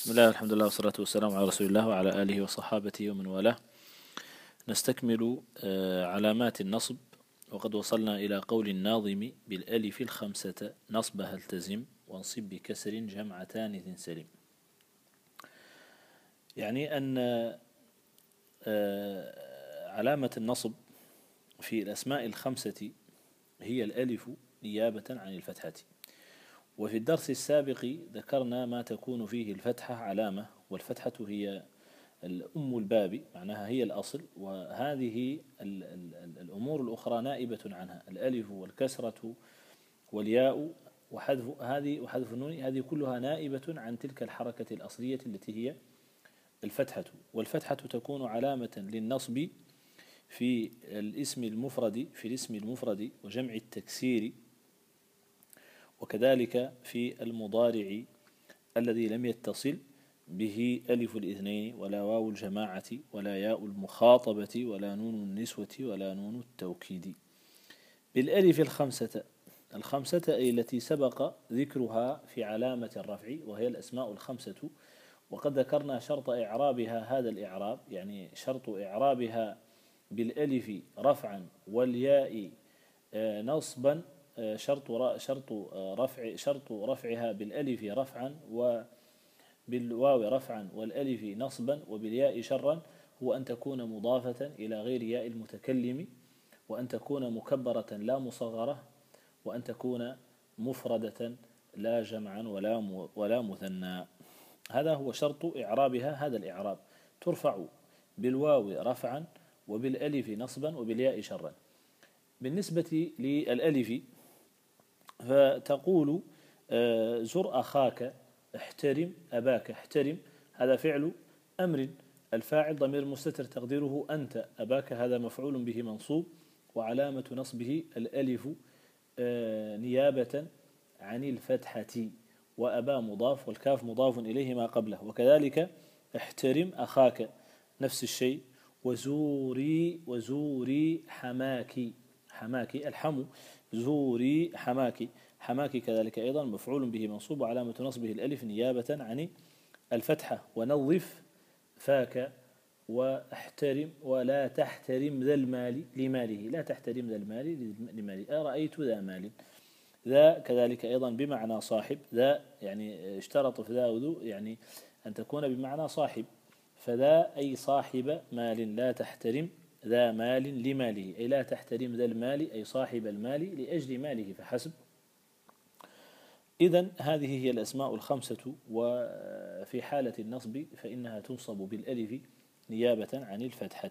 بسم الله الحمد لله والصلاة والسلام على رسول الله وعلى آله وصحابته ومن والاه. نستكمل علامات النصب، وقد وصلنا إلى قول الناظم: بالألف الخمسة نصبها التزم وانصب بكسر جمع تانث سلم. يعني أن علامة النصب في الأسماء الخمسة هي الألف نيابة عن الفتحة. وفي الدرس السابق ذكرنا ما تكون فيه الفتحة علامة، والفتحة هي الأم الباب، معناها هي الأصل، وهذه الأمور الأخرى نائبة عنها: الألف والكسرة والياء وحذف النون، هذه كلها نائبة عن تلك الحركة الأصلية التي هي الفتحة. والفتحة تكون علامة للنصب في الاسم المفرد وجمع التكسير، وكذلك في المضارع الذي لم يتصل به ألف الاثنين ولا واو الجماعة ولا ياء المخاطبة ولا نون النسوة ولا نون التوكيد. بالألف الخمسة أي التي سبق ذكرها في علامة الرفع، وهي الأسماء الخمسة. وقد ذكرنا شرط إعرابها هذا الإعراب، يعني شرط إعرابها بالألف رفعا والياء نصبا، شرط رفعها بالألف رفعا وبالواو رفعا والألف نصبا وبالياء شرا هو أن تكون مضافة إلى غير ياء المتكلم، وأن تكون مكبرة لا مصغرة، وأن تكون مفردة لا جمعا ولا مثنى. هذا هو شرط إعرابها هذا الإعراب: ترفع بالواو رفعا وبالألف نصبا وبالياء شرا. بالنسبة للألف فتقول زر أخاك، احترم أباك. احترم هذا فعل أمر، الفاعل ضمير مستتر تقديره أنت، أباك هذا مفعول به منصوب، وعلامة نصبه الألف نيابة عن الفتحة، وأبا مضاف والكاف مضاف إليه ما قبله. وكذلك احترم أخاك نفس الشيء. وزوري حماك الحم، زوري حماك كذلك أيضا مفعول به منصوب، وعلامة نصبه الألف نيابة عن الفتحة. ونظف فاك، واحترم ولا تحترم ذا المال لماله، لا تحترم ذا المال لماله، أرأيت ذا مال. ذا كذلك أيضا بمعنى صاحب، ذا يعني اشترط في ذا وذو يعني أن تكون بمعنى صاحب، فذا أي صاحب مال، لا تحترم ذا مال لماله، أي لا تحترم ذا المال أي صاحب المال لأجل ماله فحسب. إذن هذه هي الأسماء الخمسة. وفي حالة النصب فإنها تنصب بالألف نيابة عن الفتحة.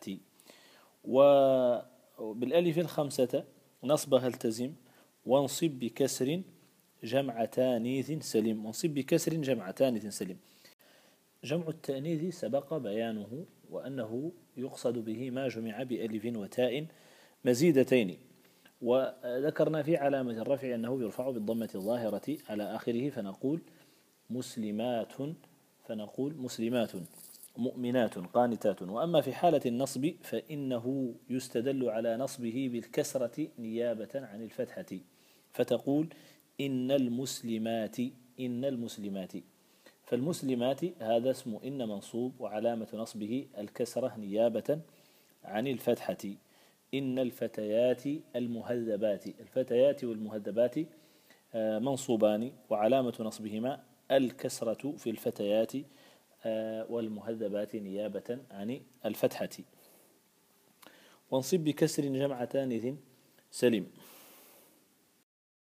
وبالألف الخمسة نصبها التزم وانصب بكسر جمع تانيث سلم. وانصب بكسر جمع تانيث سلم. جمع التأنيث سبق بيانه، وأنه يقصد به ما جمع بألف وتاء مزيدتين. وذكرنا في علامة الرفع أنه يرفع بالضمة الظاهرة على آخره، فنقول مسلمات مؤمنات قانتات. وأما في حالة النصب فإنه يستدل على نصبه بالكسرة نيابة عن الفتحة، فتقول إن المسلمات. فالمسلمات هذا اسم إن منصوب، وعلامة نصبه الكسرة نيابة عن الفتحة. إن الفتيات المهذبات، الفتيات والمهذبات منصوبان، وعلامة نصبهما الكسرة في الفتيات والمهذبات نيابة عن الفتحة. وانصب بكسر جمع تانث سلم.